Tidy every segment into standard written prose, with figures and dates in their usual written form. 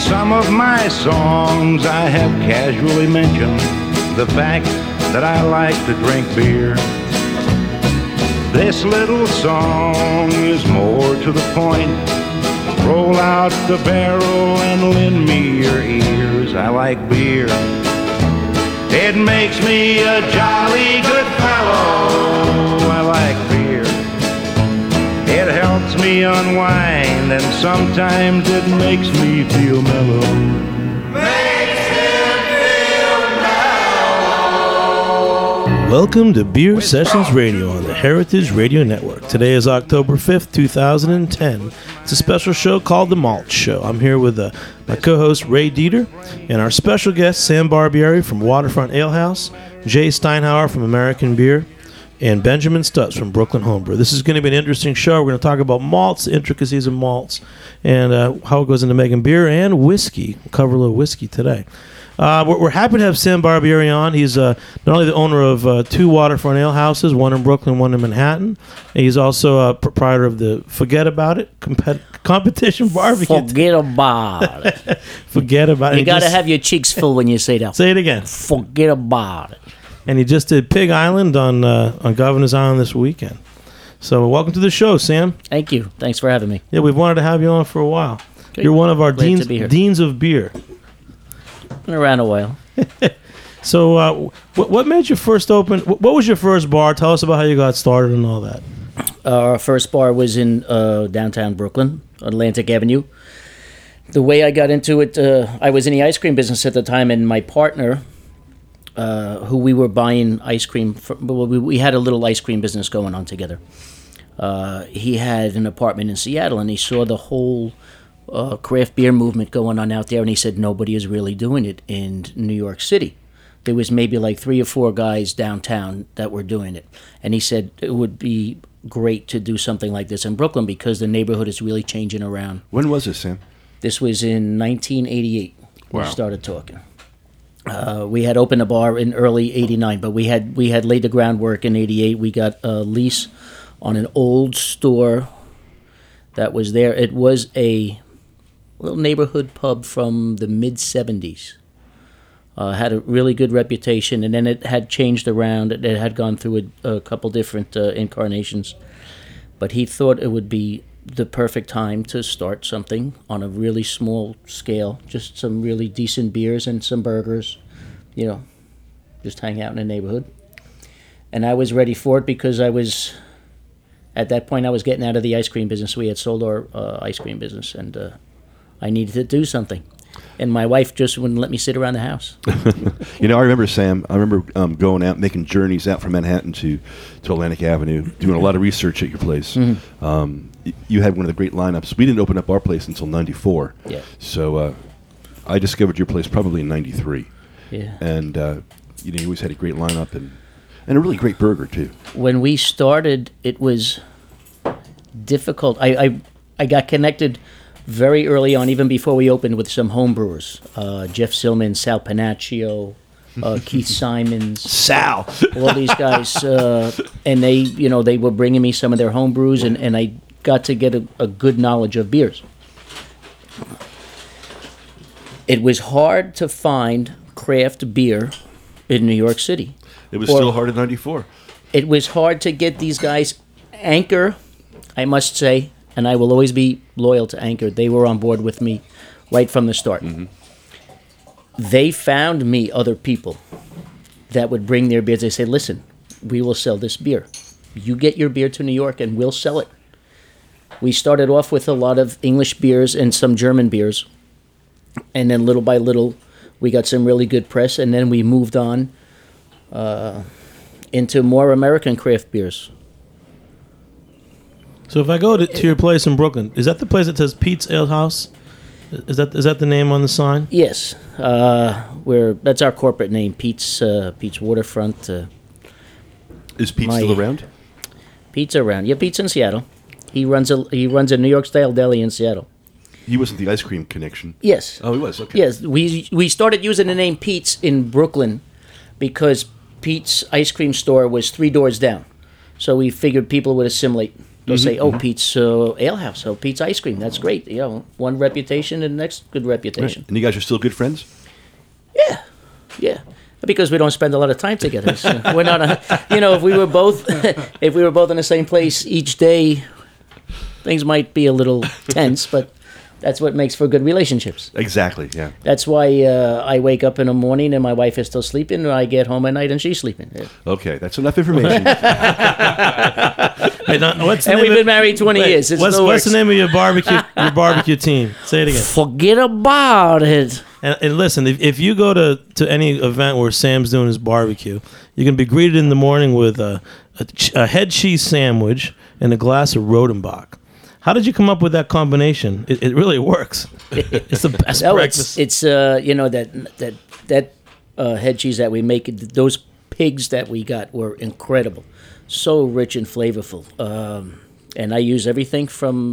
some of my songs I have casually mentioned the fact that I like to drink beer. This little song is more to the point. Roll out the barrel and lend me your ears. I like beer. It makes me a jolly good fellow. I like beer. It helps me unwind, and sometimes it makes me feel mellow. Makes him feel mellow. Welcome to Beer Sessions Radio on the Heritage Radio Network. Today is October 5th, 2010. It's a special show called The Malt Show. I'm here with my co-host Ray Dieter and our special guest Sam Barbieri from Waterfront Ale House, Jay Steinhauer from American Beer, and Benjamin Stutz from Brooklyn Homebrew. This is going to be an interesting show. We're going to talk about malts, the intricacies of malts, and how it goes into making beer and whiskey. We'll cover a little whiskey today. We're happy to have Sam Barbieri on. He's not only the owner of two Waterfront Ale Houses, one in Brooklyn, one in Manhattan. He's also a proprietor of the Forget About It competition barbecue. Forget about it. Forget about it. You got to have your cheeks full when you say that. Say it again. Forget about it. And he just did Pig Island on Governor's Island this weekend. So welcome to the show, Sam. Thank you. Thanks for having me. Yeah, we've wanted to have you on for a while. Good. You're one of our Glad to be here. deans of beer. Been around a while. So what made you first open? What was your first bar? Tell us about how you got started and all that. Our first bar was in downtown Brooklyn, Atlantic Avenue. The way I got into it, I was in the ice cream business at the time, and my partner, who we were buying ice cream from, we had a little ice cream business going on together. He had an apartment in Seattle, and he saw the whole craft beer movement going on out there, and he said nobody is really doing it in New York City. There was maybe like 3 or 4 guys downtown that were doing it, and he said it would be great to do something like this in Brooklyn because the neighborhood is really changing around. When was this, Sam? This was in 1988. Wow. We started talking. We had opened a bar in early '89, but we had laid the groundwork in '88. We got a lease on an old store that was there. It was a little neighborhood pub from the mid '70s. Had a really good reputation, and then it had changed around. It had gone through a couple different incarnations, but he thought it would be the perfect time to start something on a really small scale, just some really decent beers and some burgers, just hang out in the neighborhood. And I was ready for it because at that point I was getting out of the ice cream business. We had sold our ice cream business, and I needed to do something. And my wife just wouldn't let me sit around the house. I remember, Sam, going out, making journeys out from Manhattan to Atlantic Avenue, doing a lot of research at your place. Mm-hmm. You had one of the great lineups. We didn't open up our place until 94. Yeah. So I discovered your place probably in 93. Yeah. And, you always had a great lineup and a really great burger, too. When we started, it was difficult. I got connected very early on, even before we opened, with some home brewers. Jeff Silman, Sal Panaccio, Keith Simons. Sal! All these guys. And they were bringing me some of their home brews, and I got to get a good knowledge of beers. It was hard to find craft beer in New York City. It was still hard in 94. It was hard to get these guys. Anchor, I must say, and I will always be loyal to Anchor. They were on board with me right from the start. Mm-hmm. They found me other people that would bring their beers. They said, listen, we will sell this beer. You get your beer to New York and we'll sell it. We started off with a lot of English beers and some German beers. And then little by little, we got some really good press. And then we moved on into more American craft beers. So if I go to your place in Brooklyn, is that the place that says Pete's Ale House? Is that the name on the sign? Yes. That's our corporate name, Pete's Waterfront. Is Pete still around? Pete's around. Yeah, Pete's in Seattle. He runs a New York style deli in Seattle. He wasn't the ice cream connection. Yes. Oh, he was. Okay. Yes, we started using the name Pete's in Brooklyn because Pete's ice cream store was 3 doors down, so we figured people would assimilate. They'll say, "Oh, Pete's Ale House. Oh, Pete's Ice Cream. That's great. One reputation and the next good reputation." And you guys are still good friends? Yeah, because we don't spend a lot of time together. So we're not, if we were both, in the same place each day, things might be a little tense. But that's what makes for good relationships. Exactly. Yeah. That's why I wake up in the morning and my wife is still sleeping, or I get home at night and she's sleeping. Yeah. Okay, that's enough information. Hey, now, And we've been married 20 years. It What's still works. the name of your barbecue team? Say it again. Forget about it. And listen, if you go to any event where Sam's doing his barbecue, you can be greeted in the morning with a head cheese sandwich and a glass of Rodenbach. How did you come up with that combination? It really works. It's the best breakfast. It's that head cheese that we make. Those pigs that we got were incredible, so rich and flavorful. And I use everything from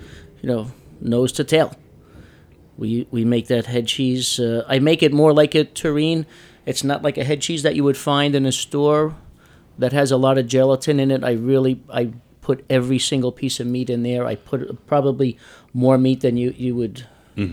nose to tail. We make that head cheese. I make it more like a terrine. It's not like a head cheese that you would find in a store that has a lot of gelatin in it. I put every single piece of meat in there. I put probably more meat than you would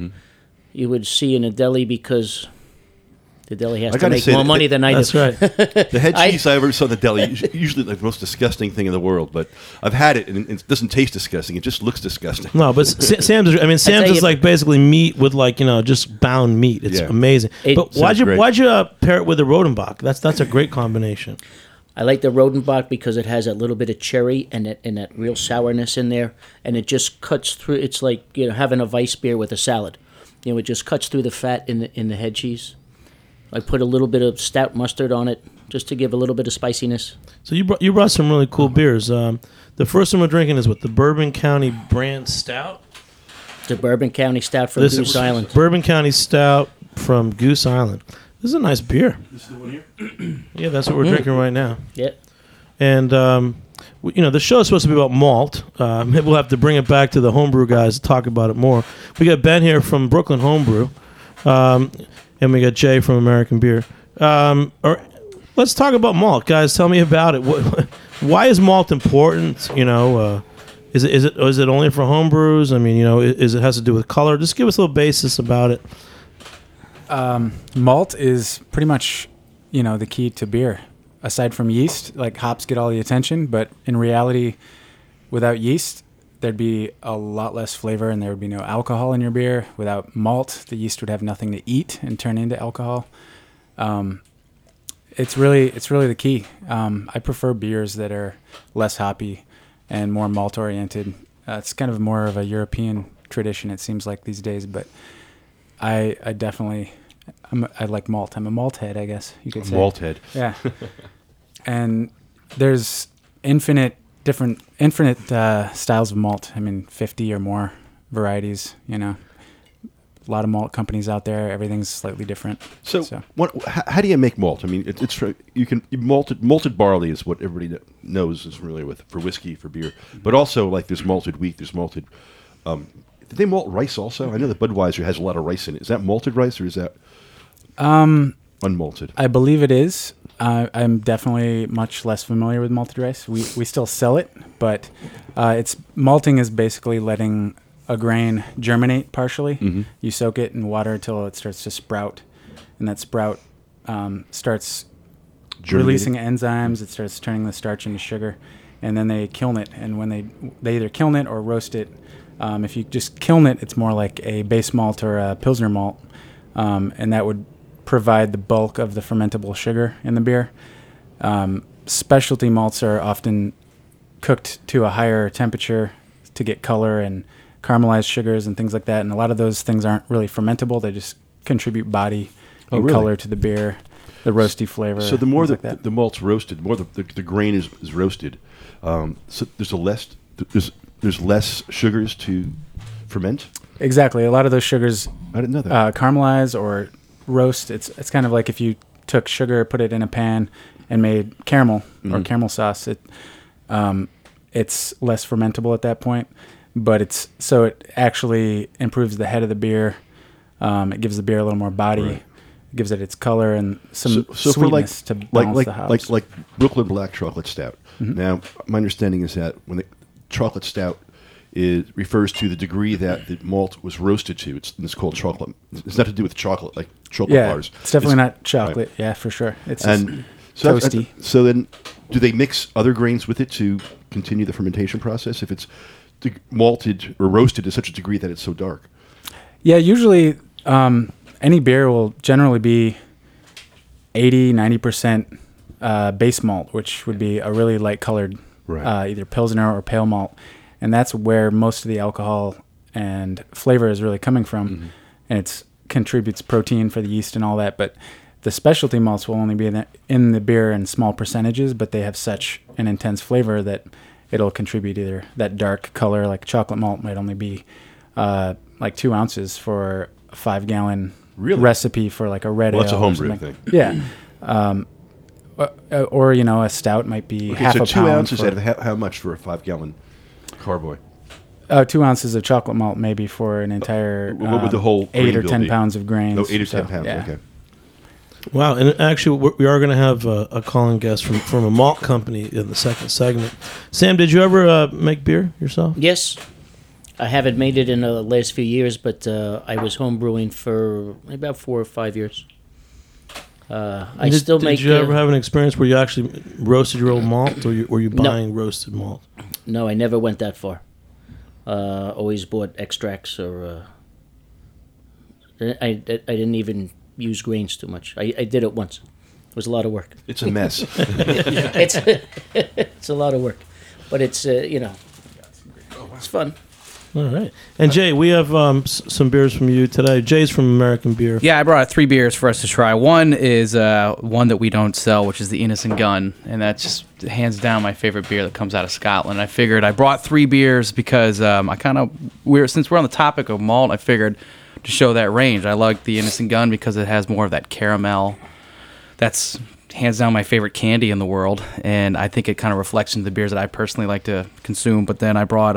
see in a deli, because the deli has to make more money than I do. That's right. The head cheese I ever saw in the deli, usually like the most disgusting thing in the world, but I've had it, and it doesn't taste disgusting. It just looks disgusting. No, but Sam's is like basically meat with just bound meat. It's amazing. But why'd you pair it with a Rodenbach? That's a great combination. I like the Rodenbach because it has a little bit of cherry and that real sourness in there, and it just cuts through. It's like having a Weiss beer with a salad. It just cuts through the fat in the head cheese. I put a little bit of stout mustard on it just to give a little bit of spiciness. So you brought some really cool beers. The first one we're drinking is the Bourbon County Brand Stout. The Bourbon County Stout from Goose Island. Bourbon County Stout from Goose Island. This is a nice beer. This is the one here? Yeah, that's what we're drinking right now. Yeah. And, the show is supposed to be about malt. Maybe we'll have to bring it back to the homebrew guys to talk about it more. We got Ben here from Brooklyn Homebrew, and we got Jay from American Beer. Let's talk about malt, guys. Tell me about it. Why is malt important? Is it only for homebrews? I mean, it has to do with color? Just give us a little basis about it. Malt is pretty much, the key to beer. Aside from yeast, like hops get all the attention, but in reality, without yeast, there'd be a lot less flavor and there would be no alcohol in your beer. Without malt, the yeast would have nothing to eat and turn into alcohol. It's really the key. I prefer beers that are less hoppy and more malt oriented. It's kind of more of a European tradition, it seems like these days, but I definitely I like malt. I'm a malt head, I guess you could say. Malt head. Yeah. And there's infinite styles of malt. 50 or more varieties, A lot of malt companies out there. Everything's slightly different. So how do you make malt? Malted barley is what everybody knows is familiar with for whiskey, for beer. But also, like, there's malted wheat, there's malted... did they malt rice also? I know that Budweiser has a lot of rice in it. Is that malted rice or is that unmalted? I believe it is. I'm definitely much less familiar with malted rice. We still sell it, but malting is basically letting a grain germinate partially. Mm-hmm. You soak it in water until it starts to sprout, and that sprout starts releasing enzymes. It starts turning the starch into sugar, and then they kiln it. And when they either kiln it or roast it. If you just kiln it, it's more like a base malt or a Pilsner malt, and that would provide the bulk of the fermentable sugar in the beer. Specialty malts are often cooked to a higher temperature to get color and caramelized sugars and things like that, and a lot of those things aren't really fermentable. They just contribute body and color to the beer, the roasty flavor. So the more the malt's roasted, the more the grain is roasted, so there's less sugars to ferment? Exactly. A lot of those sugars I didn't know that. Caramelize or roast. It's kind of like if you took sugar, put it in a pan, and made caramel or caramel sauce. It's less fermentable at that point, but it actually improves the head of the beer. It gives the beer a little more body. Right. It gives it its color and some sweetness to balance the hops. Like Brooklyn Black Chocolate Stout. Mm-hmm. Now, my understanding is that when chocolate stout refers to the degree that the malt was roasted to. It's called chocolate. It's not to do with chocolate, like chocolate Yeah, bars. it's definitely not chocolate. Right. Yeah, for sure. It's just And so, toasty. so then, do they mix other grains with it to continue the fermentation process if it's malted or roasted to such a degree that it's so dark? Yeah, usually any beer will generally be 80-90% base malt, which would be a really light colored either Pilsner or pale malt. And that's where most of the alcohol and flavor is really coming from. Mm-hmm. And it contributes protein for the yeast and all that. But the specialty malts will only be in the beer in small percentages, but they have such an intense flavor that it'll contribute either that dark color, like chocolate malt might only be like 2 ounces for a 5-gallon recipe for like a red ale. That's a or homebrew something. thing. Yeah. Or, a stout might be half so a 2 pound. ounces out of how much for a 5-gallon carboy? 2 ounces of chocolate malt maybe for an entire What would the whole 8 or grain bill 10 be? pounds of grains. No, 8 or 10 So, pounds. yeah. Okay. Wow, and actually, we are going to have a calling guest from a malt company in the second segment. Sam, did you ever make beer yourself? Yes. I haven't made it in the last few years, but I was home brewing for about 4 or 5 years. I still make. Did you ever have an experience where you actually roasted your own malt, or were you buying roasted malt? No, I never went that far. Always bought extracts, or I didn't even use grains too much. I did it once. It was a lot of work. It's a mess. It's a lot of work, but it's it's fun. All right. And Jay, we have some beers from you today. Jay's from American Beer. Yeah, I brought 3 beers for us to try. One is one that we don't sell, which is the Innocent Gun, and that's just hands down my favorite beer that comes out of Scotland. I figured I brought 3 beers because since we're on the topic of malt, I figured to show that range. I like the Innocent Gun because it has more of that caramel. That's hands down my favorite candy in the world, and I think it kind of reflects into the beers that I personally like to consume. But then I brought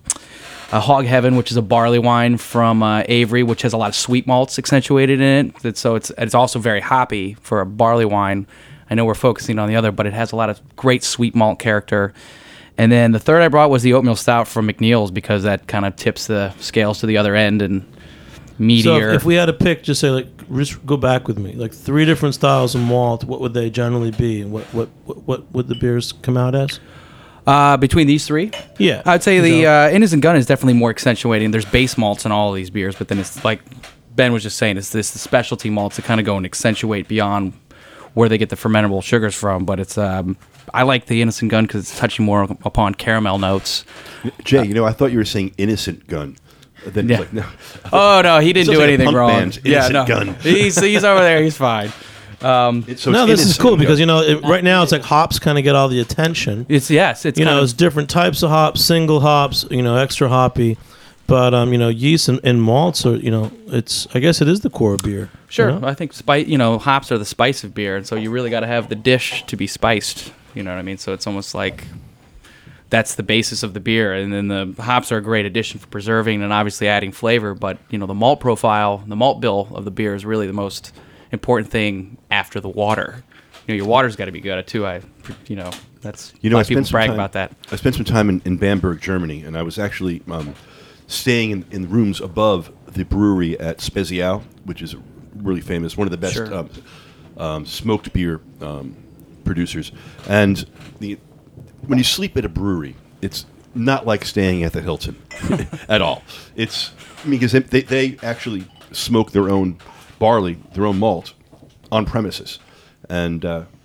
a Hog Heaven, which is a barley wine from Avery, which has a lot of sweet malts accentuated in it. So it's also very hoppy for a barley wine. I know we're focusing on the other, but it has a lot of great sweet malt character. And then the third I brought was the Oatmeal Stout from McNeil's because that kind of tips the scales to the other end and meatier. So if we had to pick, just say just go back with me, like 3 different styles of malt. What would they generally be, and what would the beers come out as? Between these 3? Yeah. I'd say the Innocent Gun is definitely more accentuating. There's base malts in all of these beers, but then it's like Ben was just saying, it's the specialty malts that kind of go and accentuate beyond where they get the fermentable sugars from. But it's I like the Innocent Gun because it's touching more upon caramel notes. Jay, I thought you were saying Innocent Gun. Then Yeah. like, no. Oh, no, he didn't Sounds do like a anything punk wrong. band, Innocent Gun. He's over there. He's fine. No, this is cool because right now it's like hops kind of get all the attention. It's It's different types of hops, single hops, extra hoppy, but yeast and malts are I guess it is the core of beer. Sure, I think hops are the spice of beer, and so you really got to have the dish to be spiced. You know what I mean? So it's almost like that's the basis of the beer, and then the hops are a great addition for preserving and obviously adding flavor. But the malt profile, the malt bill of the beer is really the most important thing after the water. Your water's got to be good too. That's a lot of people brag about that. I spent some time in Bamberg, Germany, and I was actually staying in rooms above the brewery at Spezial, which is really famous, one of the best smoked beer producers. And when you sleep at a brewery, it's not like staying at the Hilton at all. It's because they actually smoke their own barley, their own malt, on premises. And,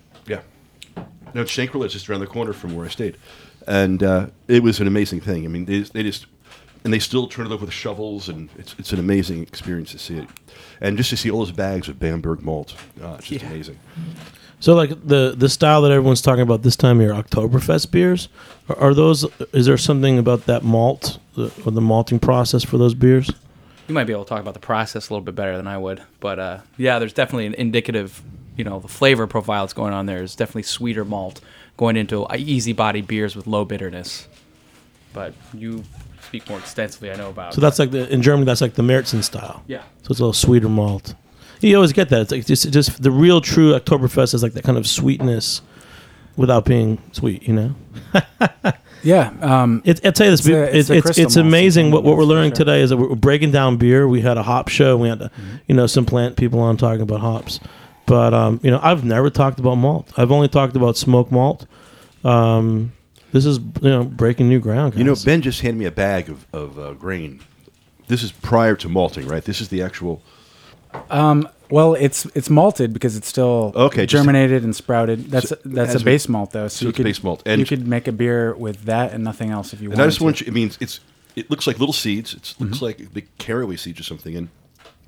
it's Shankrilla, just around the corner from where I stayed. And it was an amazing thing. I mean, they still turn it over with shovels, and it's an amazing experience to see it. And just to see all those bags of Bamberg malt, it's just amazing. So, like the style that everyone's talking about this time of year, Oktoberfest beers, are those? Is there something about that malt or the malting process for those beers? You might be able to talk about the process a little bit better than I would, but there's definitely an indicative. The flavor profile that's going on there is definitely sweeter malt going into easy-bodied beers with low bitterness. But you speak more extensively, I know about. So that's like in Germany, that's like the Märzen style. Yeah. So it's a little sweeter malt. You always get that. It's like just the real true Oktoberfest is like that kind of sweetness without being sweet, Yeah. I'll tell you this. It's amazing what we're learning today is that we're breaking down beer. We had a hop show. And we had some plant people on talking about hops. But I've never talked about malt. I've only talked about smoked malt. This is breaking new ground, guys. Ben just handed me a bag of grain. This is prior to malting, right? This is the actual. Well, it's malted because it's still germinated and sprouted. That's a base malt though, so it's base malt. And you could make a beer with that and nothing else if you wanted. And I just want you. It looks like little seeds. It looks like big caraway seeds or something, and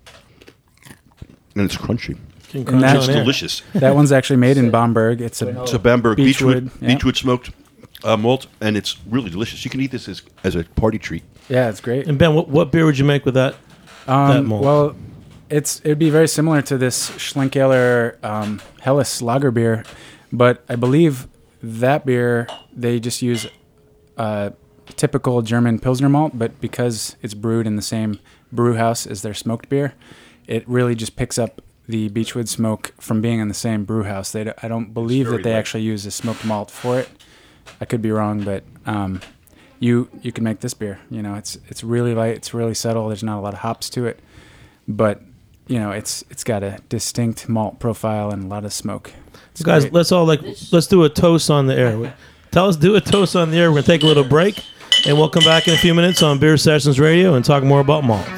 it's crunchy. And that's delicious. That one's actually made in Bamberg. It's a Bamberg Beechwood smoked malt, and it's really delicious. You can eat this as a party treat. Yeah, it's great. And Ben, what beer would you make with that malt? Well, it'd be very similar to this Schlenkerla Helles lager beer, but I believe that beer they just use typical German Pilsner malt, but because it's brewed in the same brew house as their smoked beer, it really just picks up the Beechwood smoke from being in the same brew house. I don't believe that they actually use a smoked malt for it. I could be wrong, but you can make this beer. It's really light, it's really subtle. There's not a lot of hops to it, but it's got a distinct malt profile and a lot of smoke. Guys, great. Let's do a toast on the air. Do a toast on the air. We're gonna take a little break, and we'll come back in a few minutes on Beer Sessions Radio and talk more about malt.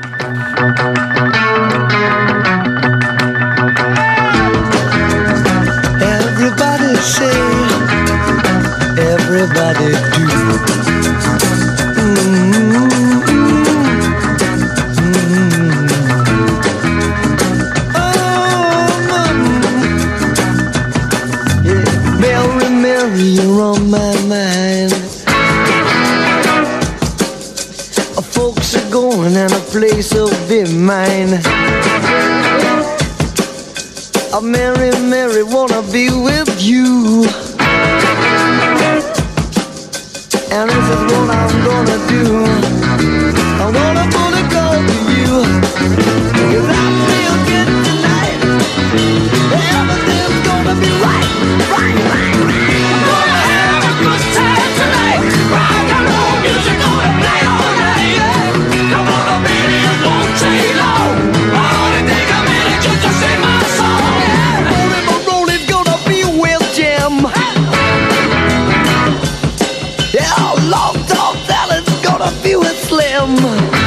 Everybody say, everybody do. You're on my mind. Folks are going and a place will be mine. Mary, Mary, wanna be with you. And this is what I'm gonna do. I'm gonna put a call to you. 'Cause I feel good tonight. Everything's gonna be right, right, right, right. Slim.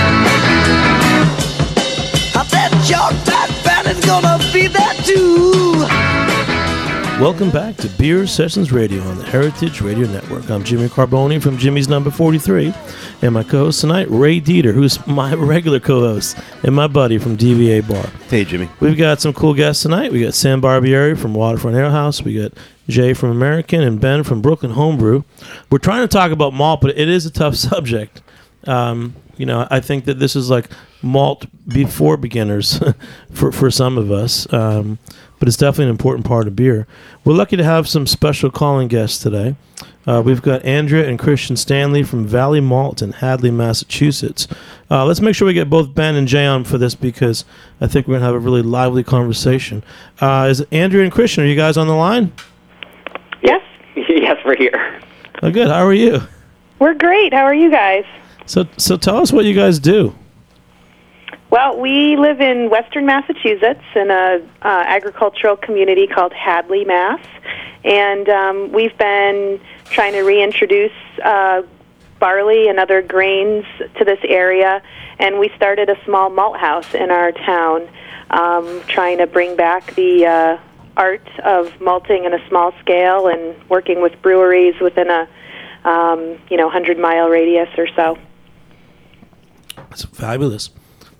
I bet your fat fan is gonna be there too. Welcome back to Beer Sessions Radio on the Heritage Radio Network. I'm Jimmy Carboni from Jimmy's Number 43, and my co-host tonight, Ray Dieter, who's my regular co-host and my buddy from DVA Bar. Hey, Jimmy. We've got some cool guests tonight. We got Sam Barbieri from Waterfront Ale House. We got Jay from American and Ben from Brooklyn Homebrew. We're trying to talk about malt, but it is a tough subject. I think that this is like malt before beginners for some of us, but it's definitely an important part of beer. We're lucky to have some special calling guests today. We've got Andrea and Christian Stanley from Valley Malt in Hadley, Massachusetts. Let's make sure we get both Ben and Jay on for this because I think we're going to have a really lively conversation. Is Andrea and Christian, are you guys on the line? Yes. Yes, we're here. Oh, good. How are you? We're great. How are you guys? So tell us what you guys do. Well, we live in western Massachusetts in a agricultural community called Hadley, Mass. And we've been trying to reintroduce barley and other grains to this area. And we started a small malt house in our town, trying to bring back the art of malting in a small scale and working with breweries within a 100-mile radius or so. That's fabulous.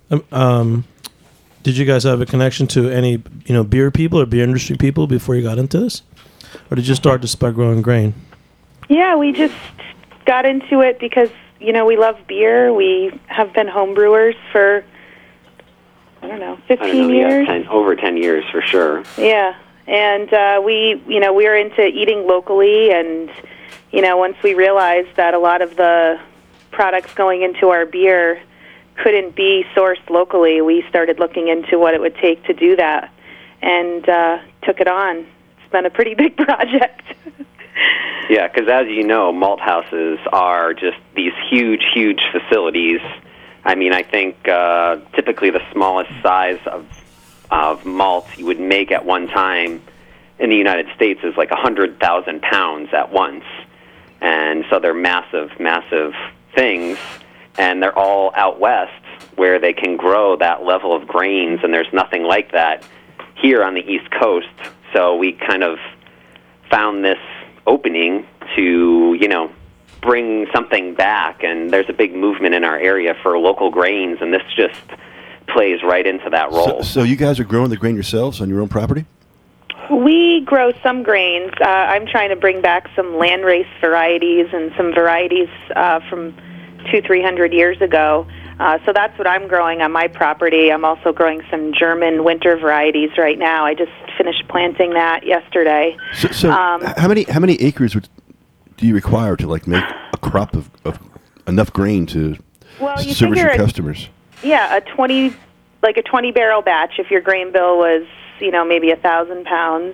Did you guys have a connection to any, beer people or beer industry people before you got into this? Or did you start just by growing grain? Yeah, we just got into it because, we love beer. We have been home brewers for, 15 years? Yeah, over 10 years for sure. Yeah, and we are into eating locally, and, once we realized that a lot of the products going into our beer couldn't be sourced locally, we started looking into what it would take to do that and took it on. It's been a pretty big project. Yeah, because as you know, malt houses are just these huge, huge facilities. I mean, I think typically the smallest size of malt you would make at one time in the United States is like 100,000 pounds at once. And so they're massive, massive things, and they're all out west where they can grow that level of grains, and there's nothing like that here on the East Coast. So we kind of found this opening to, bring something back, and there's a big movement in our area for local grains, and this just plays right into that role. So you guys are growing the grain yourselves on your own property? We grow some grains. I'm trying to bring back some landrace varieties and some varieties from 200-300 years ago. So that's what I'm growing on my property. I'm also growing some German winter varieties right now. I just finished planting that yesterday. So how many acres do you require to make a crop of enough grain to service your customers? Yeah, a 20 barrel batch. If your grain bill was maybe 1,000 pounds.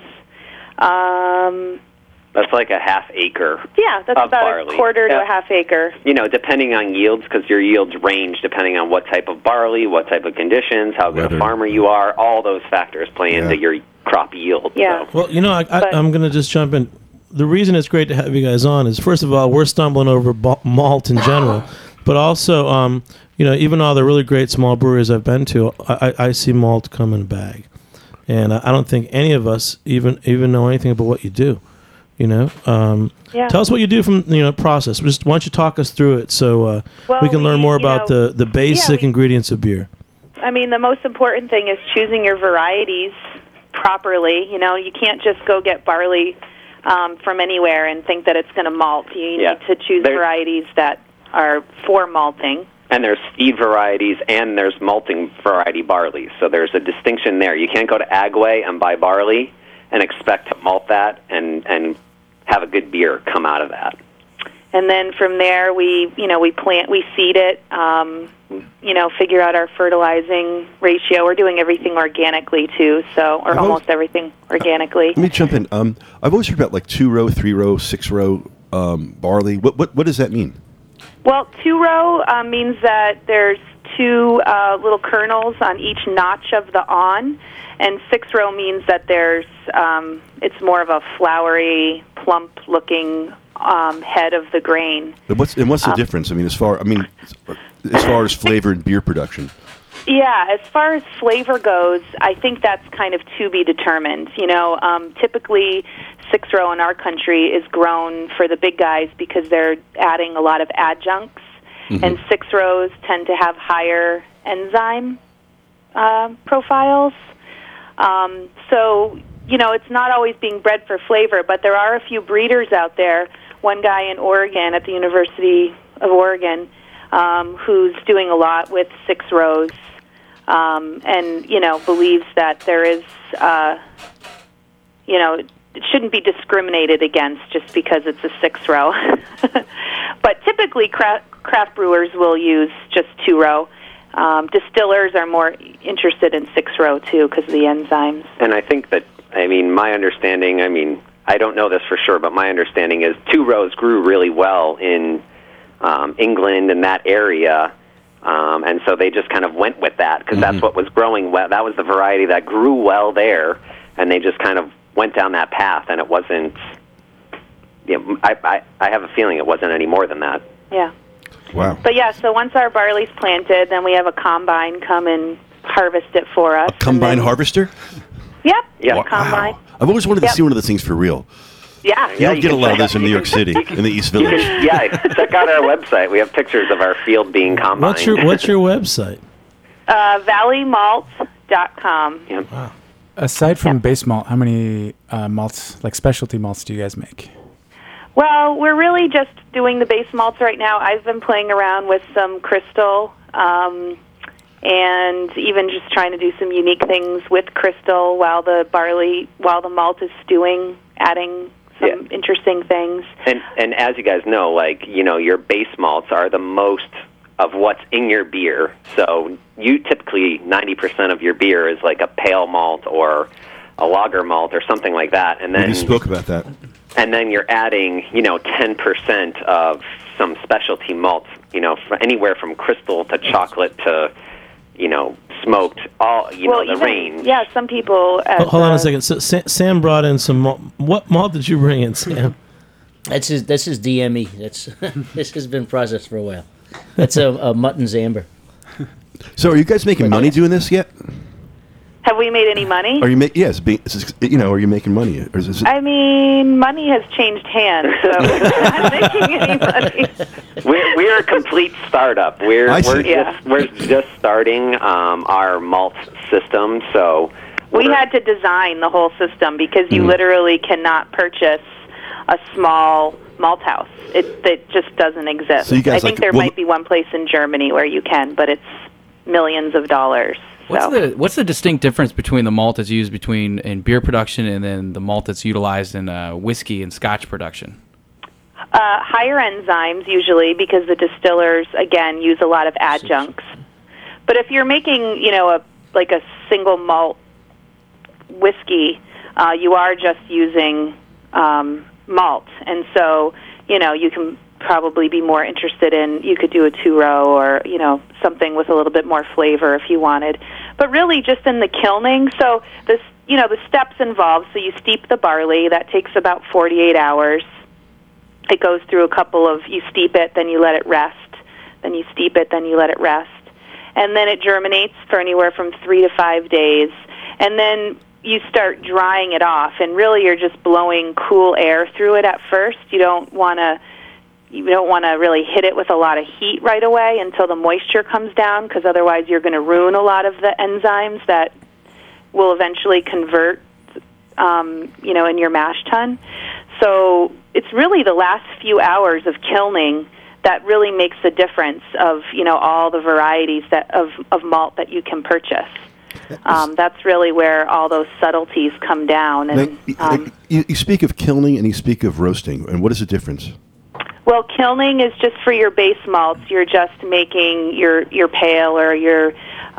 That's like a half acre. Yeah, that's about barley. A quarter to a half acre. Depending on yields, because your yields range depending on what type of barley, what type of conditions, how good a farmer you are. All those factors play into your crop yield. Yeah. So. Well, I'm going to just jump in. The reason it's great to have you guys on is, first of all, we're stumbling over malt in general, but also, even all the really great small breweries I've been to, I see malt come in a bag. And I don't think any of us even know anything about what you do. Tell us what you do from process. Just why don't you talk us through it so we can learn more about the basic ingredients of beer. I mean, the most important thing is choosing your varieties properly. You can't just go get barley from anywhere and think that it's going to malt. You need to choose varieties that are for malting. And there's seed varieties and there's malting variety barley. So there's a distinction there. You can't go to Agway and buy barley and expect to malt that and have a good beer come out of that. And then from there, we plant, we seed it, figure out our fertilizing ratio. We're doing everything organically too, almost everything organically. Let me jump in. I've always heard about 2-row, 3-row, 6-row barley. What does that mean? Well, 2-row means that there's two little kernels on each notch of the awn, and 6-row means that there's it's more of a flowery, plump-looking head of the grain. And what's the difference? I mean, as far as flavor and beer production. Yeah, as far as flavor goes, I think that's kind of to be determined. Typically 6-row in our country is grown for the big guys because they're adding a lot of adjuncts, and 6-rows tend to have higher enzyme profiles. So, it's not always being bred for flavor, but there are a few breeders out there. One guy in Oregon at the University of Oregon who's doing a lot with 6-rows and, believes that there is, it shouldn't be discriminated against just because it's a 6-row. But typically craft brewers will use just 2-row. Distillers are more interested in 6-row too because of the enzymes. And I think that, my understanding, I don't know this for sure, but my understanding is 2-rows grew really well in England and that area, and so they just kind of went with that because that's what was growing well. That was the variety that grew well there, and they just kind of went down that path, and it wasn't, I have a feeling it wasn't any more than that. Yeah. Wow. But so once our barley's planted, then we have a combine come and harvest it for us. A combine harvester? Yep. Yeah. Combine. I've always wanted to see one of those things for real. Yeah. You don't get a lot of this in New York City, in the East Village. Check out our website. We have pictures of our field being combined. What's your website? valleymalt.com. Yep. Wow. Aside from base malt, how many malts, like specialty malts, do you guys make? Well, we're really just doing the base malts right now. I've been playing around with some crystal and even just trying to do some unique things with crystal while the malt is stewing, adding some interesting things. And as you guys know, your base malts are the most of what's in your beer. So you typically 90% of your beer is like a pale malt or a lager malt or something like that. And then you spoke about that. and then you're adding, 10% of some specialty malts, anywhere from crystal to chocolate to, smoked, all, the range. Yeah, some people... Hold on a second. So, Sam brought in some malt. What malt did you bring in, Sam? This is DME. This has been processed for a while. That's a Mutton's Amber. So, are you guys making money doing this yet? Have we made any money? Are you are you making money? Or is it... I mean, money has changed hands, so we're not making any money. We're a complete startup. We're just starting our malt system, so we had to design the whole system because you literally cannot purchase a small malt house. It just doesn't exist. So you guys I think there might be one place in Germany where you can, but it's millions of dollars. What's the distinct difference between the malt that's used in beer production and then the malt that's utilized in whiskey and Scotch production? Higher enzymes usually, because the distillers again use a lot of adjuncts. But if you're making a single malt whiskey, you are just using malt, and so you can probably be more interested in, you could do a 2-row or something with a little bit more flavor if you wanted, but really just in the kilning. So this the steps involved, so you steep the barley. That takes about 48 hours. It goes through you steep it, then you let it rest, then you steep it, then you let it rest, and then it germinates for anywhere from 3 to 5 days, and then you start drying it off, and really you're just blowing cool air through it at first. You don't want to really hit it with a lot of heat right away until the moisture comes down, because otherwise you're going to ruin a lot of the enzymes that will eventually convert, in your mash tun. So it's really the last few hours of kilning that really makes the difference of, all the varieties of malt that you can purchase. That's really where all those subtleties come down. And you speak of kilning and you speak of roasting, and what is the difference? Well, kilning is just for your base malts. You're just making your pale or your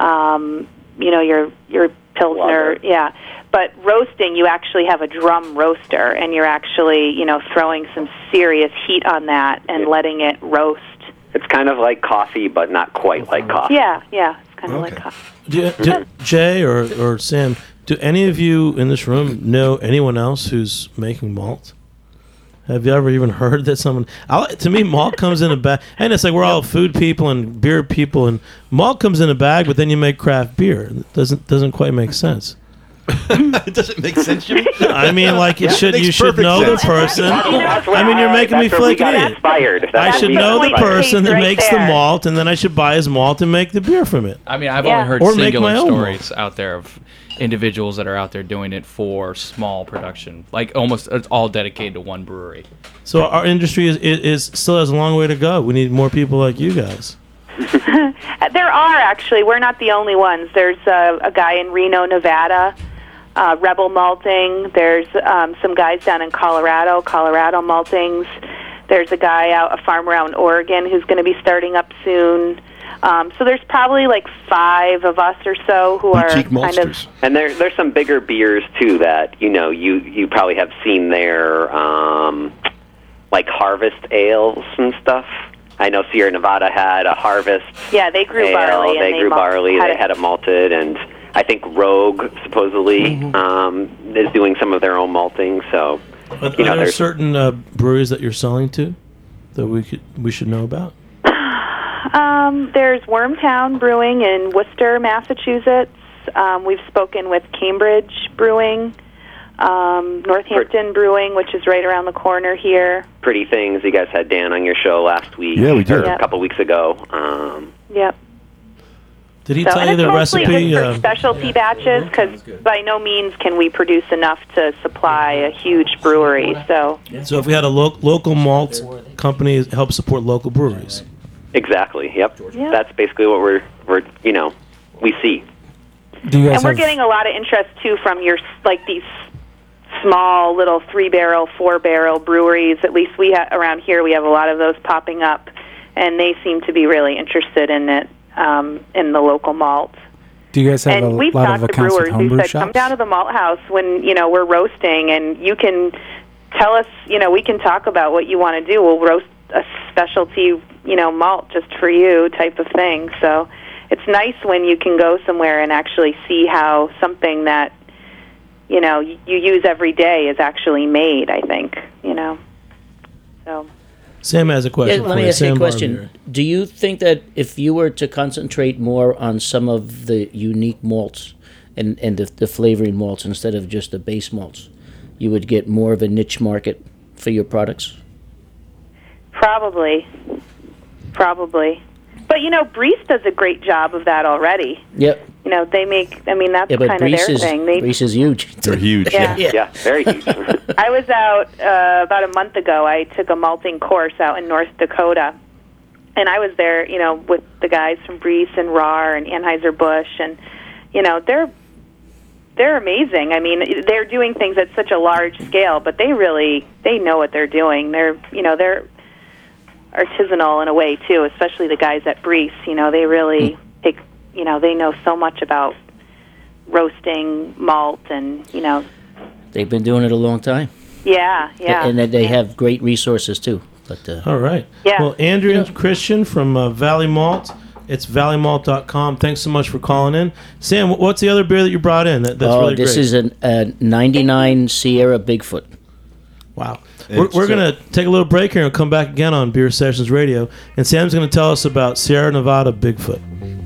pilsner. Lager. Yeah. But roasting, you actually have a drum roaster, and you're actually throwing some serious heat on that and letting it roast. It's kind of like coffee, but not quite like coffee. Yeah, it's kind of like coffee. Jay or Sam, do any of you in this room know anyone else who's making malt? Have you ever even heard that someone... to me, malt comes in a bag. And it's like we're all food people and beer people, and malt comes in a bag, but then you make craft beer. It doesn't quite make sense. It doesn't make sense, Jimmy? I mean, like you should know sense. the person. I mean, you're making me feel like an idiot. I should know the person that makes the malt, and then I should buy his malt and make the beer from it. I mean, I've only heard Or make my singular own stories out there of individuals that are out there doing it for small production, like almost it's all dedicated to one brewery. So our industry is still has a long way to go. We need more people like you guys. There are, actually. We're not the only ones. There's a guy in Reno, Nevada, Rebel Malting. There's some guys down in Colorado Maltings. There's a farmer out in Oregon who's going to be starting up soon. So there's probably like 5 of us or so who Boutique are kind of... And there's some bigger beers, too, that, you probably have seen there, like Harvest Ales and stuff. I know Sierra Nevada had a Harvest Yeah, they grew ale. Barley. They grew barley. They had it malted, and I think Rogue, supposedly, is doing some of their own malting, so... Are there certain breweries that you're selling to that we should know about? There's Wormtown Brewing in Worcester, Massachusetts. We've spoken with Cambridge Brewing, Northampton Brewing, which is right around the corner here. Pretty Things. You guys had Dan on your show last week. Yeah, we did. Or a couple weeks ago. Yep. Did he tell you the recipe? It's mostly for specialty batches, because by no means can we produce enough to supply a huge brewery. So if we had a local malt company help support local breweries. Exactly. Yep. Yeah. That's basically what we see. Do you guys and we're getting a lot of interest too from these small little 3-barrel, 4-barrel breweries. At least around here we have a lot of those popping up, and they seem to be really interested in it, in the local malt. Do you guys have and a we've lot talked of to accounts with brewers who homebrew said, shops? come down to the malt house when we're roasting, and you can tell us, we can talk about what you want to do. We'll roast a specialty, malt just for you type of thing. So it's nice when you can go somewhere and actually see how something that, you use every day is actually made, I think, So. Sam has a question. Let me ask you a question. Do you think that if you were to concentrate more on some of the unique malts and the flavoring malts instead of just the base malts, you would get more of a niche market for your products? Probably. But, Breeze does a great job of that already. Yep. They make, that's kind of their thing. Breeze is huge. They're huge. Yeah, very huge. I was out about a month ago. I took a malting course out in North Dakota. And I was there, with the guys from Breeze and RAR and Anheuser-Busch. And, they're amazing. I mean, they're doing things at such a large scale, but they know what they're doing. They're artisanal in a way too, especially the guys at Breeze. They really take, they know so much about roasting malt and, They've been doing it a long time. Yeah. And they have great resources too. But all right. Yeah. Well, Andrew and Christian from Valley Malt. It's valleymalt.com. Thanks so much for calling in. Sam, what's the other beer that you brought in? That's really this great. is a 99 Sierra Bigfoot. Wow. We're going to take a little break here and come back again on Beer Sessions Radio. And Sam's going to tell us about Sierra Nevada Bigfoot.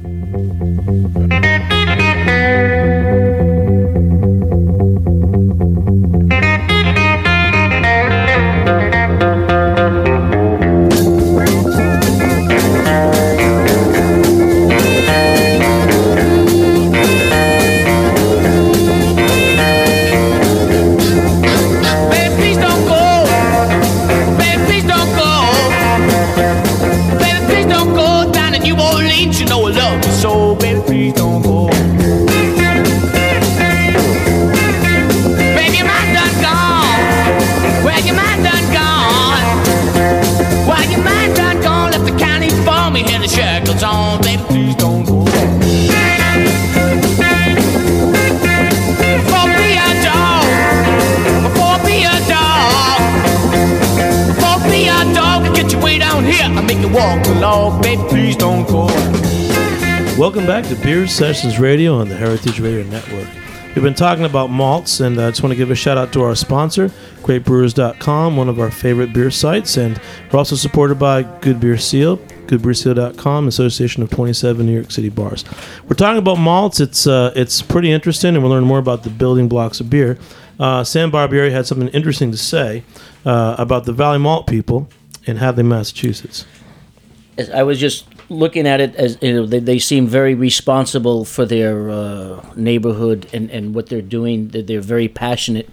Welcome back to Beer Sessions Radio on the Heritage Radio Network. We've been talking about malts, and I just want to give a shout out to our sponsor, GreatBrewers.com, one of our favorite beer sites, and we're also supported by Good Beer Seal, GoodBeerSeal.com, Association of 27 New York City Bars. We're talking about malts. It's pretty interesting, and we'll learn more about the building blocks of beer. Sam Barbieri had something interesting to say about the Valley Malt people in Hadley, Massachusetts. I was just looking at it as they seem very responsible for their neighborhood and what they're doing. They're very passionate,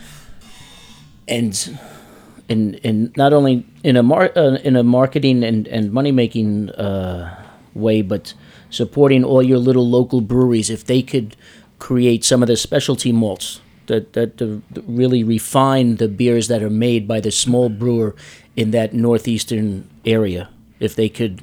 and not only in a marketing and money making way, but supporting all your little local breweries. If they could create some of the specialty malts that really refine the beers that are made by the small brewer in that northeastern area, if they could,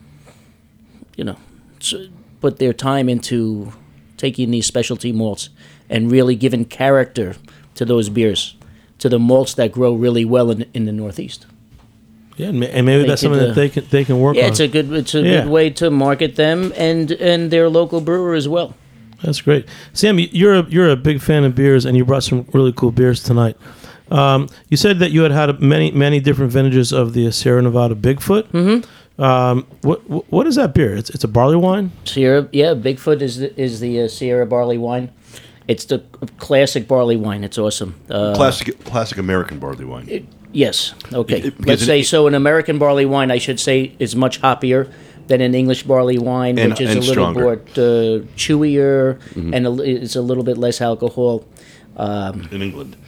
put their time into taking these specialty malts and really giving character to those beers, to the malts that grow really well in the Northeast. Yeah, and maybe that's something that they can work on. Yeah, it's a good way to market them and their local brewer as well. That's great. Sam, you're a big fan of beers, and you brought some really cool beers tonight. You said that you had many different vintages of the Sierra Nevada Bigfoot. Mm-hmm. What is that beer? It's a barley wine? Sierra, yeah, Bigfoot is the Sierra barley wine. It's the classic barley wine. It's awesome. Classic American barley wine. Yes. Okay. Let's say so. An American barley wine, I should say, is much hoppier than an English barley wine, which is a little stronger. more chewier, and it's a little bit less alcohol. In England.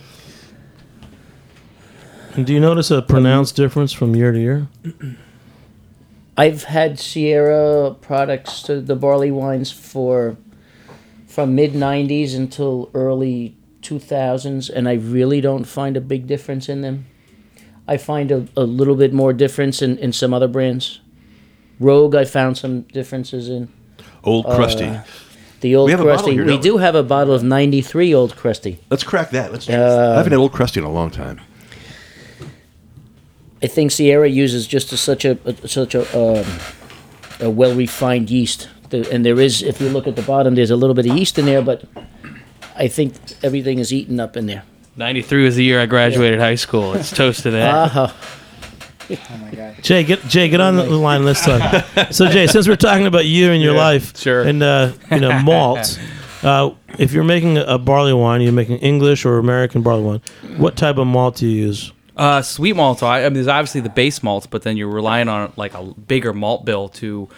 And do you notice a pronounced difference from year to year? I've had Sierra products, the barley wines, from mid-'90s until early 2000s, and I really don't find a big difference in them. I find a little bit more difference in some other brands. Rogue, I found some differences in. Old Crusty. The Old Crusty. We don't do have a bottle of 93 Old Crusty. Let's crack that. I haven't had Old Crusty in a long time. I think Sierra uses just such a well refined yeast, and there is, if you look at the bottom, there's a little bit of yeast in there, but I think everything is eaten up in there. 93 was the year I graduated high school. It's toast to that. Uh-huh. Oh my god. Jay, get on the line. Let's talk. So, Jay, since we're talking about you and your life, sure. and malts, if you're making a barley wine, you're making English or American barley wine. What type of malt do you use? Sweet malt. I mean, there's obviously the base malts, but then you're relying on like a bigger malt bill to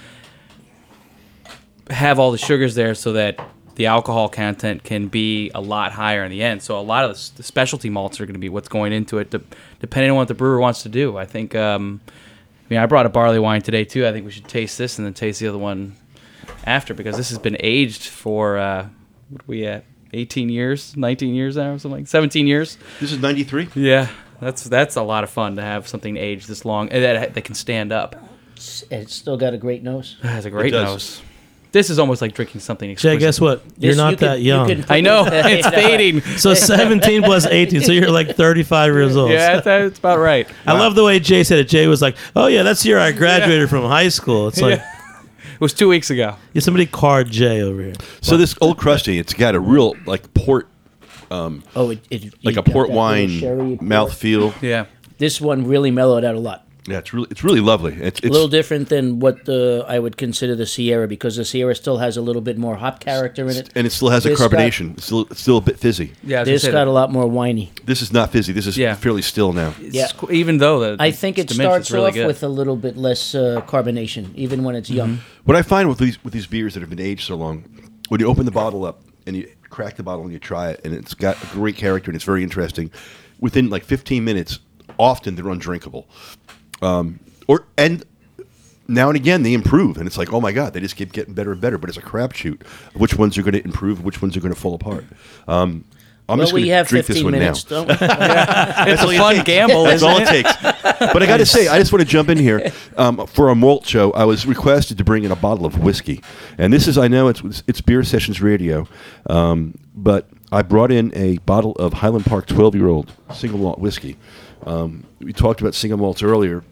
have all the sugars there, so that the alcohol content can be a lot higher in the end. So a lot of the specialty malts are going to be what's going into it, depending on what the brewer wants to do. I think, I brought a barley wine today too. I think we should taste this and then taste the other one after, because this has been aged for, what are we at, 18 years, 19 years now, or something like 17 years. This is 93? Yeah, that's a lot of fun to have something aged this long and that can stand up. It's still got a great nose. It has a great It does. nose. This is almost like drinking something Jay, exquisite. guess what? You're not that young. I know, it's fading. So 17 plus 18, so you're like 35 years old. Yeah, that's about right. I love the way Jay said it. Jay was like, "Oh yeah, that's the year I graduated from high school." It's like, It was 2 weeks ago. yeah, somebody card Jay over here. So this Old Crusty, it's got a real like port, Oh, it like you a got port that wine little sherry port. mouthfeel. Yeah. This one really mellowed out a lot. Yeah, it's really lovely. It's A little different than what I would consider the Sierra, because the Sierra still has a little bit more hop character in it. and it still has a This got- carbonation. It's still a bit fizzy. Yeah, I was This gonna say got that. a lot more winey. This is not fizzy. This is Yeah. fairly still now. Yeah. Even though I think it starts off with a little bit less carbonation, even when it's young. What I find with these beers that have been aged so long, when you open the bottle up and you crack the bottle and you try it, and it's got a great character and it's very interesting, within like 15 minutes, often they're undrinkable. And now and again they improve, and it's like, oh my god, they just keep getting better and better. But it's a crapshoot of which ones are going to improve, which ones are going to fall apart. I'm just going We to have drink this 15 one minutes, now. don't we? It's a fun gamble, That's isn't all it? it takes. But I got to say, I just want to jump in here. For a malt show, I was requested to bring in a bottle of whiskey, and this is, I know it's Beer Sessions Radio, but I brought in a bottle of Highland Park 12-year-old single malt whiskey. We talked about single malts earlier.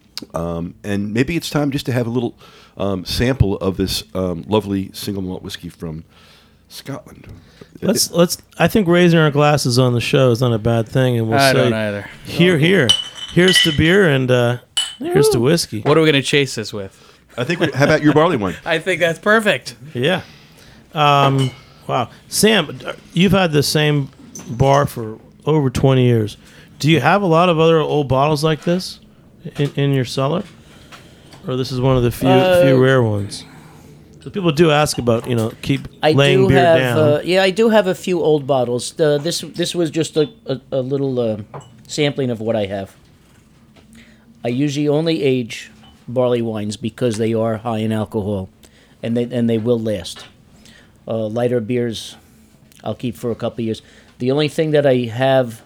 And maybe it's time just to have a little sample of this lovely single malt whiskey from Scotland. Let's. I think raising our glasses on the show is not a bad thing, and we'll I say, don't either. here's the beer, and here's the whiskey. What are we going to chase this with? I think. How about your barley wine? I think that's perfect. Yeah. Wow, Sam, you've had the same bar for over 20 years. Do you have a lot of other old bottles like this in your cellar, or this is one of the few rare ones? So people do ask about, keep laying beer down. I do have a few old bottles. This was just a little sampling of what I have. I usually only age barley wines because they are high in alcohol, and they will last. Lighter beers, I'll keep for a couple of years. The only thing that I have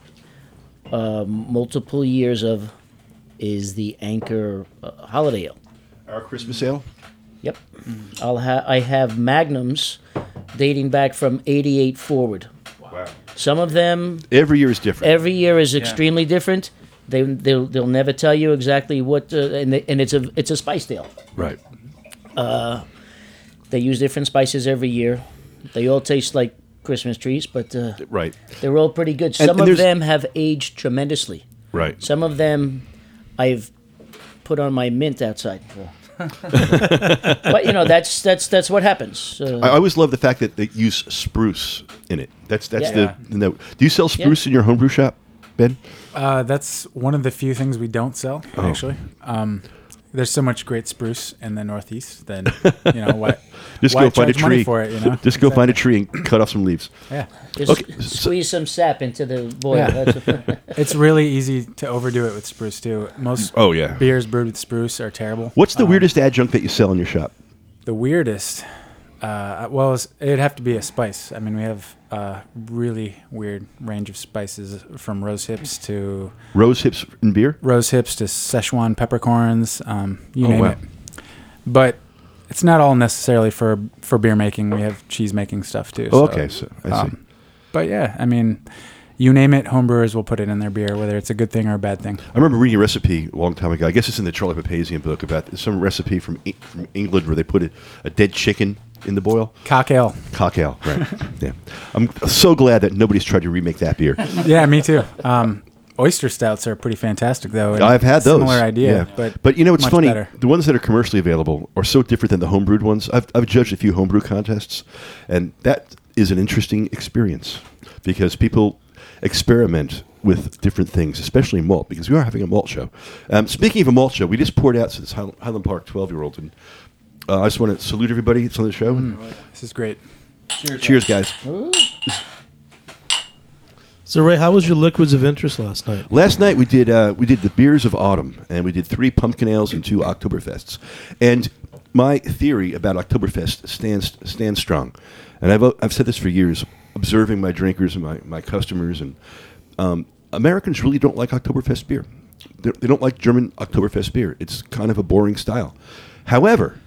multiple years of is the Anchor Holiday Ale. Our Christmas ale. Yep. I have Magnums dating back from 88 forward. Wow. Some of them Every year is different. every year is extremely different. They'll never tell you exactly what and it's a spice ale. Right. They use different spices every year. They all taste like Christmas trees, but Right. they're all pretty good. And Some of there's- them have aged tremendously. Right. Some of them I've put on my mint outside. But that's what happens. I always love the fact that they use spruce in it. That's Yeah. the note. Do you sell spruce in your homebrew shop, Ben? That's one of the few things we don't sell, Oh. actually. There's so much great spruce in the Northeast, then why Just why go find a charge money tree. for it? Just go find a tree and cut off some leaves. Yeah, Just Okay, squeeze some sap into the boil. Yeah. That's it's really easy to overdo it with spruce too. Most Oh yeah. beers brewed with spruce are terrible. What's the weirdest adjunct that you sell in your shop? The weirdest? It'd have to be a spice. I mean, we have a really weird range of spices, from rose hips to Rose hips in beer? Szechuan peppercorns, you name wow. it. But it's not all necessarily for beer making. We have cheese making stuff too. Oh, okay. So I see. But yeah, I mean, you name it, homebrewers will put it in their beer, whether it's a good thing or a bad thing. I remember reading a recipe a long time ago. I guess it's in the Charlie Papazian book about some recipe from England where they put a dead chicken in the boil. Cock ale. Cock ale, right? Yeah. I'm so glad that nobody's tried to remake that beer. Yeah, me too. Oyster stouts are pretty fantastic, though. and I've had those. Similar idea, yeah. but you know, it's much funny. better. The ones that are commercially available are so different than the homebrewed ones. I've judged a few homebrew contests, and that is an interesting experience because people experiment with different things, especially malt, because we are having a malt show. Speaking of a malt show, we just poured out this Highland Park 12-year-old, and I just want to salute everybody that's on the show. This is great. Cheers, guys. So, Ray, how was your liquids of interest last night? Last night we did the beers of autumn, and we did 3 pumpkin ales and 2 Oktoberfests. And my theory about Oktoberfest stands strong. And I've said this for years, observing my drinkers and my customers, and Americans really don't like Oktoberfest beer. They don't like German Oktoberfest beer. It's kind of a boring style. However,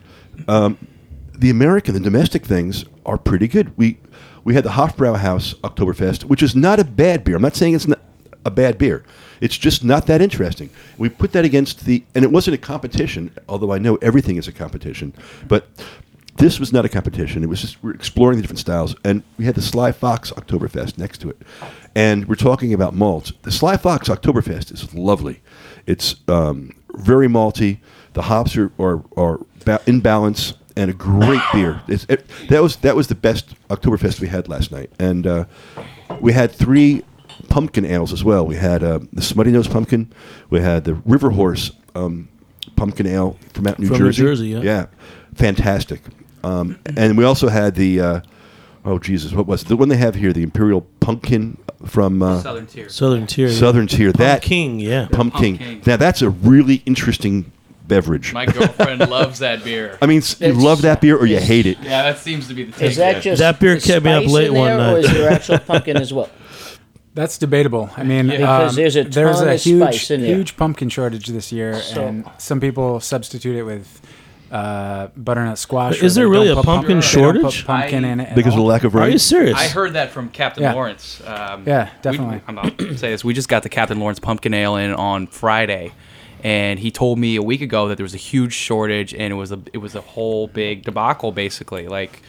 the domestic things are pretty good. We had the Hofbrauhaus Oktoberfest, which is not a bad beer. I'm not saying it's not a bad beer. It's just not that interesting. We put that against and it wasn't a competition, although I know everything is a competition, but this was not a competition. It was just, we're exploring the different styles, and we had the Sly Fox Oktoberfest next to it. And we're talking about malts. The Sly Fox Oktoberfest is lovely. It's very malty. The hops are in balance, and a great beer. That was the best Oktoberfest we had last night. And we had 3 pumpkin ales as well. We had the Smutty Nose Pumpkin. We had the River Horse Pumpkin Ale from out New Jersey. New Jersey, yeah. Yeah, fantastic. And we also had the, what was it? The one they have here, the Imperial Pumpkin from Southern Tier. Southern Tier. Southern Tier. Pump King, yeah. Pump King. King. Now, that's a really interesting beverage. My girlfriend loves that beer. I mean, you love that beer or you hate it. Yeah, that seems to be the take. Is that just That beer the kept me up spice late in one there, night. or is there actual pumpkin as well? That's debatable. I mean, Because there's a ton of spice in there. huge pumpkin shortage this year, So- and some people substitute it with butternut squash. Is or there they really don't a put pumpkin they don't put shortage? pumpkin in it at Because of the all. lack of Are rain. you serious? I heard that from Captain Yeah. Lawrence. Yeah, definitely. I'm about to say this. We just got the Captain Lawrence Pumpkin Ale in on Friday, and he told me a week ago that there was a huge shortage, and it was a whole big debacle, basically. Like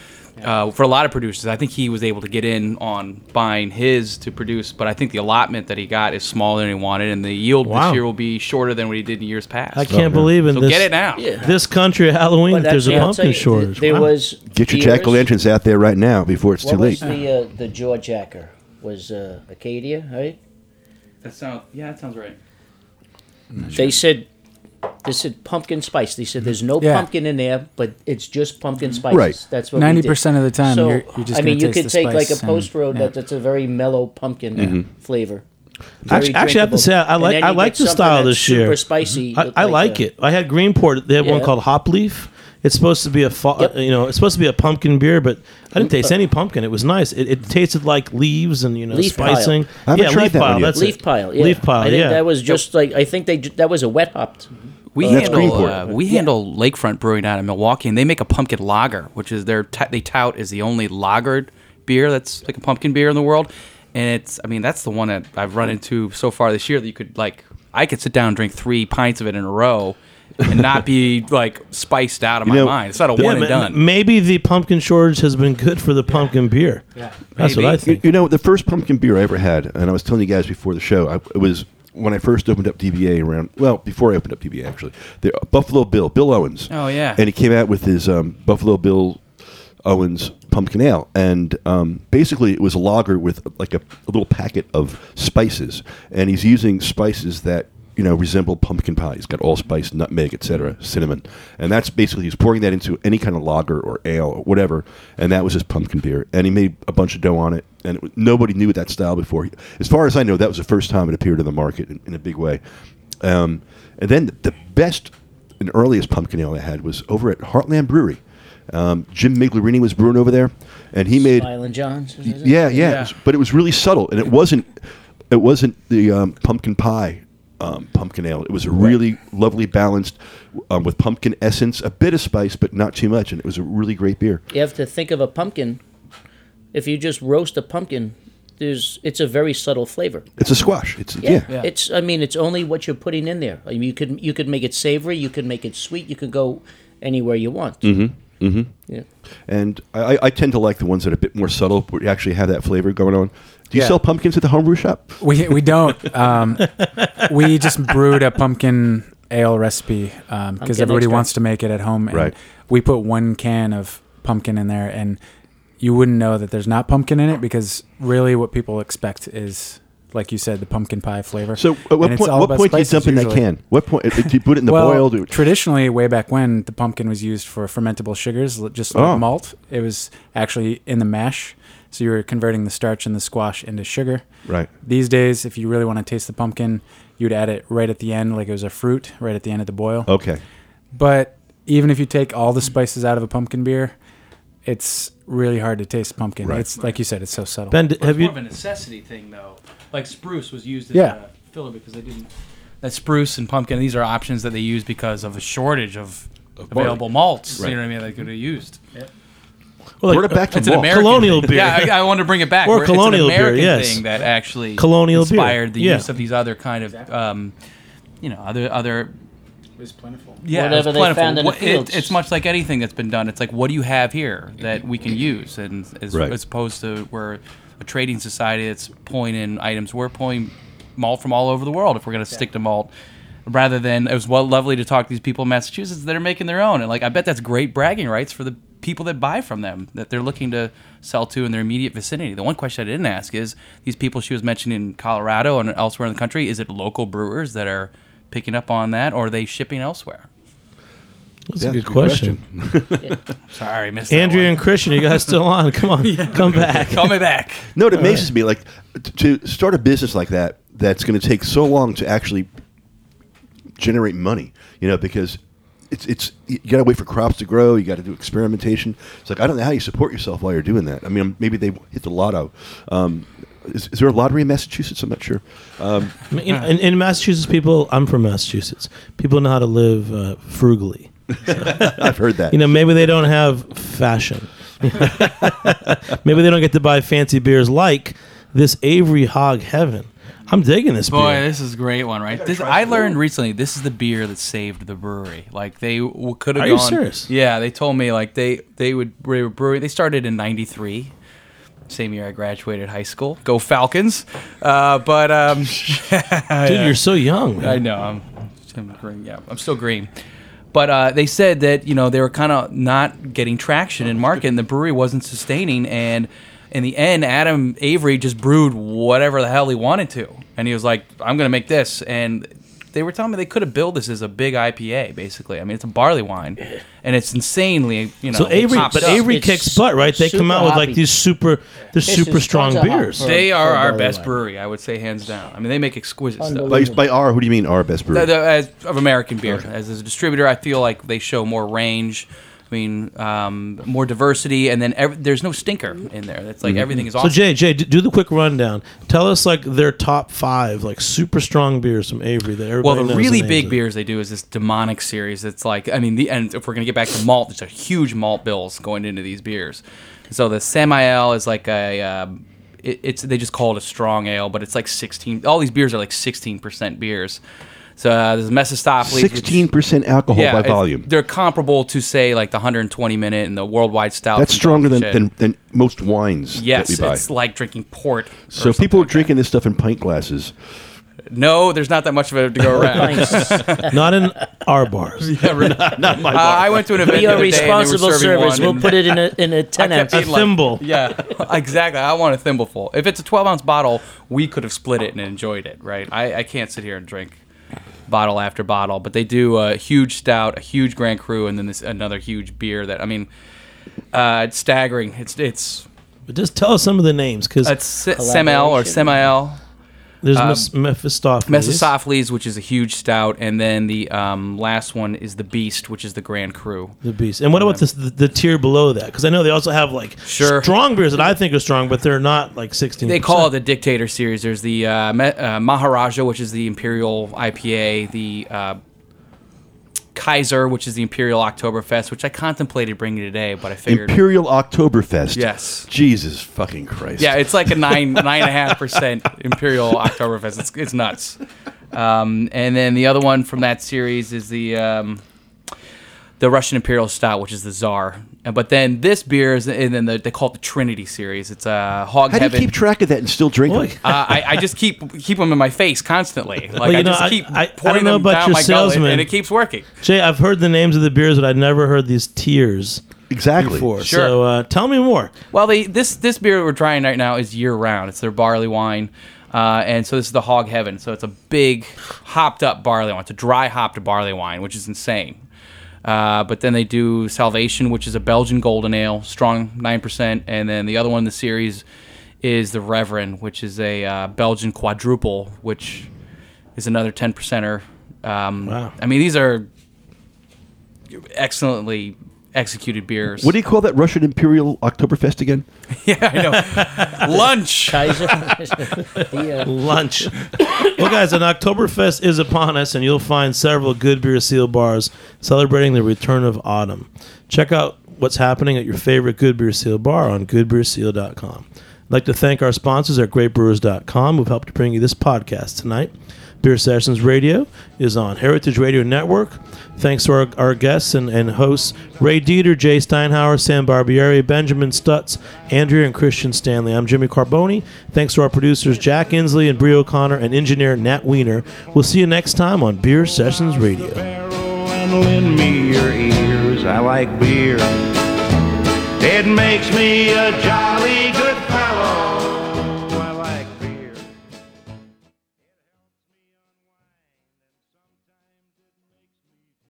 for a lot of producers, I think he was able to get in on buying his to produce, but I think the allotment that he got is smaller than he wanted, and the yield Wow. this year will be shorter than what he did in years past. I can't believe in So this. get it now. Yeah. This country at Halloween, But there's a actually, I'll tell pumpkin you, shortage. There Wow. was Get your beers. jack-o'-lanterns out there right now before it's What too was late. the George Jacker? Was Acadia, right? That sounds right. They said pumpkin spice. They said there's no Yeah. pumpkin in there, but it's just pumpkin spices. Right. That's what 90% of the time, So, you're just I mean, gonna you taste could the take like a spice and- post road yeah. that's a very mellow pumpkin flavor. Very Actually, I have to drinkable. say, I And like then I you like get the something style that's this year. Super spicy. I like it. I had Greenport. They have one Yeah. called Hop Leaf. It's supposed to be Yep. it's supposed to be a pumpkin beer, but I didn't taste any pumpkin. It was nice. It tasted like leaves and Leaf pile. spicing. I haven't Yeah, tried leaf that one pile. yet. That's Leaf it. pile. Yeah. Leaf pile. I think Yeah. that was just like that was a wet hopped. We That's handle Greenport. we handle Lakefront Brewing out in Milwaukee, and they make a pumpkin lager, which is they tout is the only lagered beer that's like a pumpkin beer in the world. And that's the one that I've run into so far this year that you could I could sit down and drink 3 pints of it in a row and not be like spiced out of my mind. It's not a one and done. Maybe the pumpkin shortage has been good for the pumpkin beer. Yeah, that's what Maybe. I think. You know, the first pumpkin beer I ever had, and I was telling you guys before the show, it was when I first opened up DBA before I opened up DBA, actually. Buffalo Bill Owens. Oh, yeah. And he came out with his Buffalo Bill Owens Pumpkin Ale. And basically it was a lager with like a little packet of spices. And he's using spices that, resemble pumpkin pie. He's got allspice, nutmeg, etc., cinnamon. And that's basically, he's pouring that into any kind of lager or ale or whatever. And that was his pumpkin beer. And he made a bunch of dough on it. And nobody knew that style before. As far as I know, that was the first time it appeared in the market in a big way. And then the best and earliest pumpkin ale I had was over at Heartland Brewery. Jim Miglerini was brewing over there. And he made... Island Johns. Is it? Yeah. But it was really subtle. And it wasn't the pumpkin pie pumpkin ale. It was a really lovely balanced with pumpkin essence, a bit of spice, but not too much. And it was a really great beer. You have to think of a pumpkin. If you just roast a pumpkin, it's a very subtle flavor. It's a squash. It's yeah. It's it's only what you're putting in there. I mean, you could make it savory, you could make it sweet, you could go anywhere you want. Yeah. And I tend to like the ones that are a bit more subtle, where you actually have that flavor going on. Do you sell pumpkins at the homebrew shop? We don't. We just brewed a pumpkin ale recipe because everybody extract. wants to make it at home. And Right. we put 1 can of pumpkin in there, and you wouldn't know that there's not pumpkin in it because really what people expect is, like you said, the pumpkin pie flavor. So at what And it's all point, about do you spices dump in that usually. can? What point do you put it in the Well, boil? traditionally, way back when, the pumpkin was used for fermentable sugars, just like Oh. malt. It was actually in the mash, so you were converting the starch in the squash into sugar. Right. These days, if you really want to taste the pumpkin, you'd add it right at the end, like it was a fruit, right at the end of the boil. Okay. But even if you take all the spices out of a pumpkin beer, it's really hard to taste pumpkin. Right. It's like you said, it's so subtle. Ben, But have it's more you? of a necessity thing, though. Like spruce was used as Yeah. a filler because they didn't. That spruce and pumpkin, these are options that they use because of a shortage of available malts. Right. You know what I mean? They could have used. Well, Bring it back to It's an malt. American Colonial beer. Yeah, I want to bring it back. Or It's an colonial beer, American yes. thing that actually Colonial beer, inspired the yeah. use of these other kind of, other. It was plentiful. Yeah, Whatever it's they plentiful. found in the fields. It's much like anything that's been done. It's like, what do you have here that we can use? And Right. as opposed to we're a trading society that's pulling in items. We're pulling malt from all over the world if we're going to stick to malt. Rather than, it was lovely to talk to these people in Massachusetts that are making their own. And like, I bet that's great bragging rights for the people that buy from them, that they're looking to sell to in their immediate vicinity. The one question I didn't ask is, these people she was mentioning in Colorado and elsewhere in the country, is it local brewers that are picking up on that, or are they shipping elsewhere? That's Yeah, a good good question. Sorry, missed that Andrea one. and Christian, you guys still on? Come on, come back. Call me back. No, it amazes me. Like to start a business like that, that's going to take so long to actually generate money. Because it's you got to wait for crops to grow. You got to do experimentation. It's like, I don't know how you support yourself while you're doing that. I mean, maybe they hit the lotto. Is there a lottery in Massachusetts? I'm not sure. In Massachusetts, I'm from Massachusetts. People know how to live frugally. I've heard that. Maybe they don't have fashion. Maybe they don't get to buy fancy beers like this Avery Hog Heaven. I'm digging this Boy, beer. this is a great one, right? I learned recently this is the beer that saved the brewery. Like they could have Are gone. you serious? Yeah, they told me like they were brewing. They started in '93, same year I graduated high school. Go Falcons! Dude, You're so young, man. I know. I'm green. Yeah, I'm still green. But they said that they were kind of not getting traction in market, and the brewery wasn't sustaining. And in the end, Adam Avery just brewed whatever the hell he wanted to, and he was like, "I'm going to make this." And they were telling me they could have built this as a big IPA, basically. I mean, it's a barley wine, and it's insanely, So Avery, hopped but up. Avery It's kicks butt, right? They come super out with like hoppy. these super is strong tons of hop beers. for- They are our barley best wine. brewery, I would say, hands down. I mean, they make exquisite stuff. Unbelievable. By our, who do you mean our best brewery? As of American beer. As a distributor, I feel like they show more range. I mean, more diversity, and then there's no stinker in there. That's like everything is So awesome. Jay, do the quick rundown. Tell us like their top 5 like super strong beers from Avery that everybody Well, the knows really names big of. beers they do is this demonic series. It's like, I mean, and if we're gonna get back to malt, there's a huge malt bills going into these beers. So the Samael is like a, they just call it a strong ale, but it's like 16. All these beers are like 16% beers. So there's Mephistopheles. 16% alcohol by volume. They're comparable to say like the 120 minute and the worldwide stout. That's from stronger Dogfish Head. than most wines Yes, that we buy. it's like drinking port. or So something people are like that. drinking this stuff in pint glasses. No, there's not that much of it to go around. Not in our bars. Not my bar. I went to an event. Be the a other day and they were responsible serving service. one, We'll and put it in a 10 kept ounce. A eating like- thimble. Yeah, exactly. I want a thimbleful. If it's a 12-ounce bottle, we could have split it and enjoyed it, right? I can't sit here and drink bottle after bottle, but they do a huge stout, a huge Grand Cru, and then this another huge beer that, I mean, it's staggering. It's But just tell us some of the names because Samael or Samael. there's Mephistopheles. Mephistopheles, which is a huge stout, and then the last one is the Beast, which is the Grand Cru. The beast. And what about the tier below that? Because I know they also have like Sure. strong beers that I think are strong, but they're not like 16%. They call it the Dictator series. There's the Maharaja, which is the Imperial IPA. The Kaiser, which is the Imperial Oktoberfest, which I contemplated bringing today, but I figured Imperial Oktoberfest. Yes. Jesus fucking Christ. Yeah, it's like a 9.5% Imperial Oktoberfest. It's nuts. And then the other one from that series is the Russian Imperial Stout, which is the Tsar. But then this beer is, and then they call it the Trinity series. It's a Hog How do you Heaven. keep track of that and still drink them? I just keep them in my face constantly. Like you I know, just keep I pouring don't know them about down your my gullet, salesman. and it keeps working. Jay, I've heard the names of the beers, but I'd never heard these tiers Exactly. before. Sure. So tell me more. Well, this beer we're trying right now is year round. It's their barley wine. And so this is the Hog Heaven. So it's a big hopped up barley wine. It's a dry hopped barley wine, which is insane. But then they do Salvation, which is a Belgian golden ale, strong 9%. And then the other one in the series is the Reverend, which is a Belgian quadruple, which is another 10%er. Wow. I mean, these are excellently executed beers. What do you call that Russian Imperial Oktoberfest again? Yeah, I know. Lunch. Kaiser. Lunch. Well, guys, an Oktoberfest is upon us, and you'll find several Good Beer Seal bars celebrating the return of autumn. Check out what's happening at your favorite Good Beer Seal bar on goodbeerseal.com. I'd like to thank our sponsors at greatbrewers.com who've helped bring you this podcast tonight. Beer Sessions Radio is on Heritage Radio Network. Thanks to our guests and hosts, Ray Dieter, Jay Steinhauer, Sam Barbieri, Benjamin Stutz, Andrea and Christian Stanley. I'm Jimmy Carboni. Thanks to our producers, Jack Inslee and Bree O'Connor, and engineer Nat Wiener. We'll see you next time on Beer Sessions Radio. And lend me your ears. I like beer. It makes me a jolly good